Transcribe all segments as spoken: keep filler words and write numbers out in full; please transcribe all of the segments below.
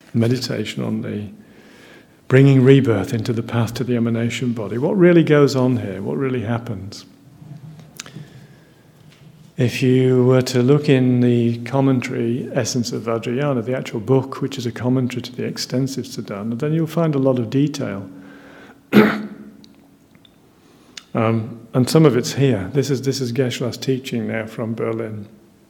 meditation on the bringing rebirth into the path to the emanation body. What really goes on here? What really happens? If you were to look in the commentary, Essence of Vajrayana, the actual book, which is a commentary to the extensive Sadhana, then you'll find a lot of detail. um, and some of it's here. This is this is Geshe-la's teaching now from Berlin.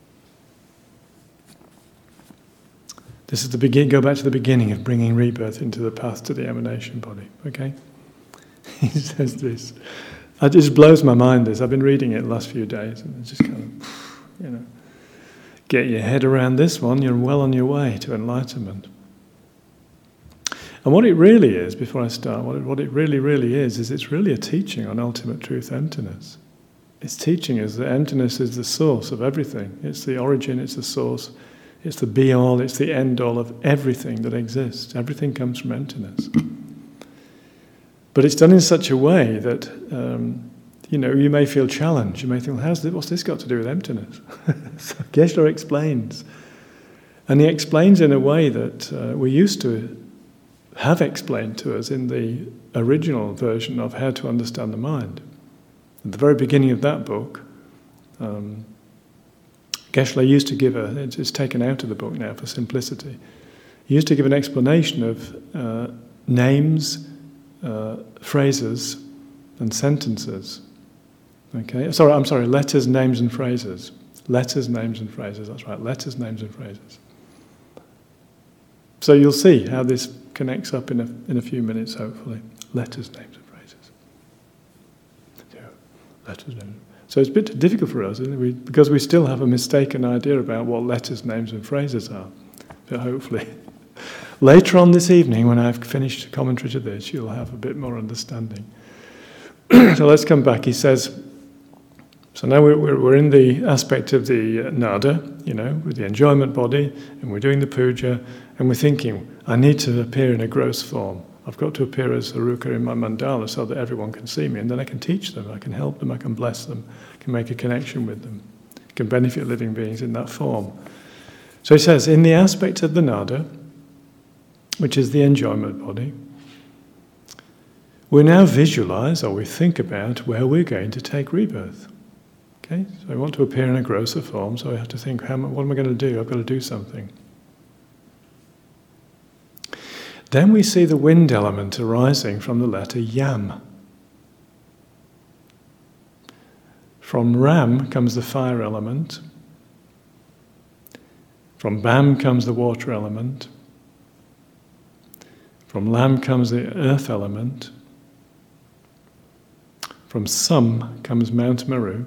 This is the begin. Go back to the beginning of bringing rebirth into the path to the emanation body. Okay, he says this. It just blows my mind. This I've been reading it the last few days, and it's just kind of, you know, get your head around this one. You're well on your way to enlightenment. And what it really is, before I start, what it, what it really, really is, is it's really a teaching on ultimate truth emptiness. It's teaching us that emptiness is the source of everything. It's the origin. It's the source. It's the be-all, it's the end-all of everything that exists. Everything comes from emptiness. But it's done in such a way that, um, you know, you may feel challenged. You may think, well, how's this, what's this got to do with emptiness? So Geshe-la explains. And he explains in a way that uh, we used to have explained to us in the original version of How to Understand the Mind. At the very beginning of that book, um, Geshe-la used to give a, it's taken out of the book now for simplicity, he used to give an explanation of uh, names, uh, phrases, and sentences. Okay, sorry, I'm sorry, letters, names, and phrases. Letters, names, and phrases, that's right, letters, names, and phrases. So you'll see how this connects up in a, in a few minutes, hopefully. Letters, names, and phrases. Yeah, letters, names. So it's a bit difficult for us, isn't it? We, because we still have a mistaken idea about what letters, names, and phrases are. But hopefully, later on this evening, when I've finished a commentary to this, you'll have a bit more understanding. So let's come back. He says, so now we're, we're, we're in the aspect of the uh, nada, you know, with the enjoyment body, and we're doing the puja, and we're thinking, I need to appear in a gross form. I've got to appear as Heruka in my mandala so that everyone can see me, and then I can teach them, I can help them, I can bless them, I can make a connection with them, I can benefit living beings in that form. So he says, in the aspect of the nada, which is the enjoyment body, we now visualize, or we think about, where we're going to take rebirth. Okay, so we want to appear in a grosser form, so we have to think, how, what am I going to do? I've got to do something. Then we see the wind element arising from the letter Yam. From Ram comes the fire element. From Bam comes the water element. From Lam comes the earth element. From Sum comes Mount Meru.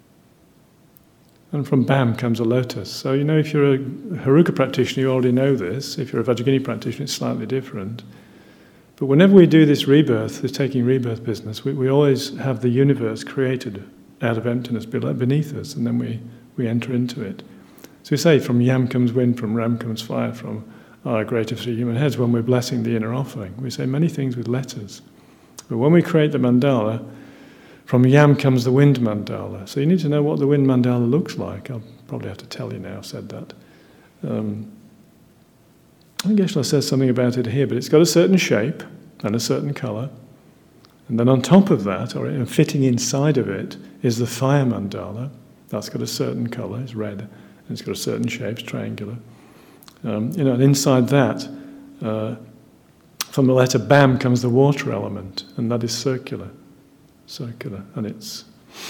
And from Bam comes a lotus. So, you know, if you're a Heruka practitioner, you already know this. If you're a Vajrayana practitioner, it's slightly different. But whenever we do this rebirth, this taking rebirth business, we, we always have the universe created out of emptiness beneath us, and then we, we enter into it. So we say, from Yam comes wind, from Ram comes fire, from our greater three human heads, when we're blessing the inner offering. We say many things with letters. But when we create the mandala, from Yam comes the wind mandala. So you need to know what the wind mandala looks like. I'll probably have to tell you now I've said that. Um, I think Geshe-la says something about it here, but it's got a certain shape and a certain colour. And then on top of that, or fitting inside of it, is the fire mandala. That's got a certain colour, it's red, and it's got a certain shape, it's triangular. Um, you know, and inside that, uh, from the letter Bam comes the water element, and that is circular. Circular, and it's,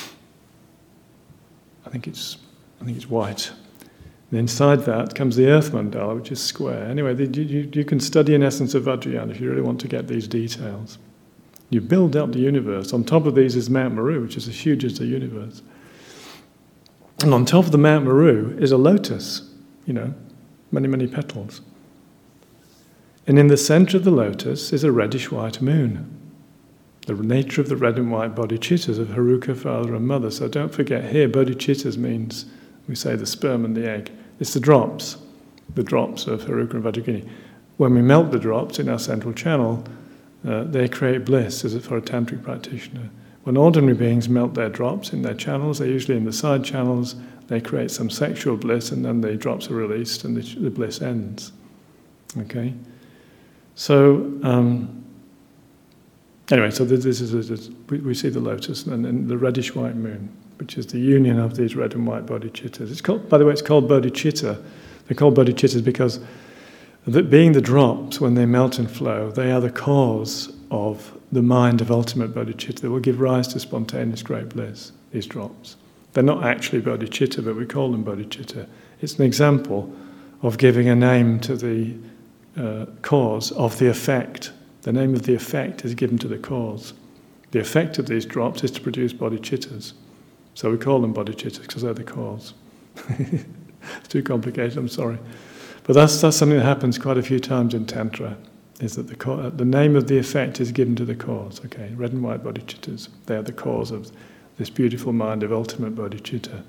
I think it's, I think it's white. And inside that comes the earth mandala, which is square. Anyway, the, you, you can study an essence of Vajrayana if you really want to get these details. You build up the universe. On top of these is Mount Meru, which is as huge as the universe. And on top of the Mount Meru is a lotus, you know, many, many petals. And in the centre of the lotus is a reddish-white moon. The nature of the red and white bodhicittas of Heruka, father and mother. So don't forget here, bodhicittas means, we say the sperm and the egg. It's the drops, the drops of Heruka and Vajrayana. When we melt the drops in our central channel, uh, they create bliss, as if for a tantric practitioner. When ordinary beings melt their drops in their channels, they're usually in the side channels, they create some sexual bliss, and then the drops are released and the, the bliss ends. Okay? So, um, anyway, so this, this is, a, this, we, we see the lotus and then the reddish-white moon, which is the union of these red and white bodhicittas. It's called, by the way, it's called bodhicitta. They're called bodhicittas because the, being the drops, when they melt and flow, they are the cause of the mind of ultimate bodhicitta that will give rise to spontaneous great bliss, these drops. They're not actually bodhicitta, but we call them bodhicitta. It's an example of giving a name to the uh, cause of the effect. The name of the effect is given to the cause. The effect of these drops is to produce bodhicittas. So we call them bodhicittas because they're the cause. It's too complicated, I'm sorry. But that's, that's something that happens quite a few times in Tantra, is that the, co- the name of the effect is given to the cause. Okay, red and white bodhicittas, they are the cause of this beautiful mind of ultimate bodhicitta.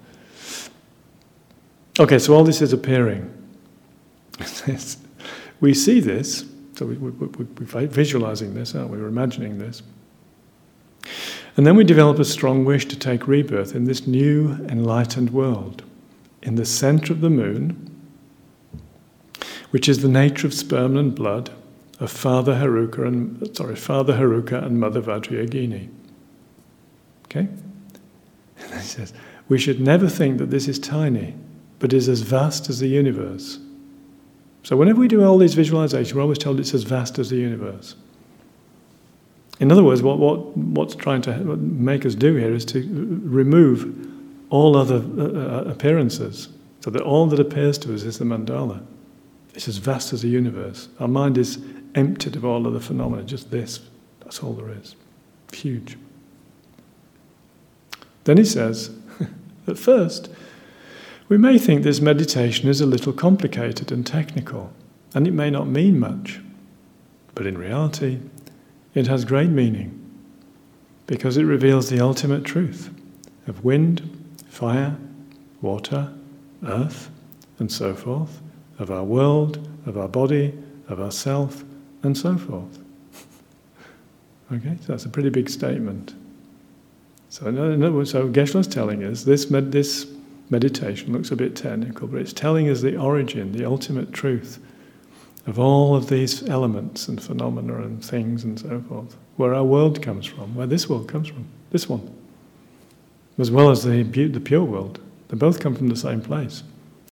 Okay, so all this is appearing. We see this, so we, we, we, we're visualizing this, aren't we? We're imagining this. And then we develop a strong wish to take rebirth in this new enlightened world, in the center of the moon, which is the nature of sperm and blood of Father Heruka and sorry, Father Heruka and Mother Vajrayogini. Okay? And he says, we should never think that this is tiny, but is as vast as the universe. So whenever we do all these visualizations, we're always told it's as vast as the universe. In other words, what, what what's trying to make us do here is to remove all other uh, appearances, so that all that appears to us is the mandala. It's as vast as the universe. Our mind is emptied of all other phenomena, just this. That's all there is. Huge. Then he says, at first, we may think this meditation is a little complicated and technical, and it may not mean much. But in reality, it has great meaning, because it reveals the ultimate truth of wind, fire, water, earth, and so forth, of our world, of our body, of ourself, and so forth. Okay, so that's a pretty big statement. So, in other words, so Geshe-la's telling us this med- this meditation looks a bit technical, but it's telling us the origin, the ultimate truth of all of these elements and phenomena and things and so forth, where our world comes from, where this world comes from, this one, as well as the the pure world. They both come from the same place.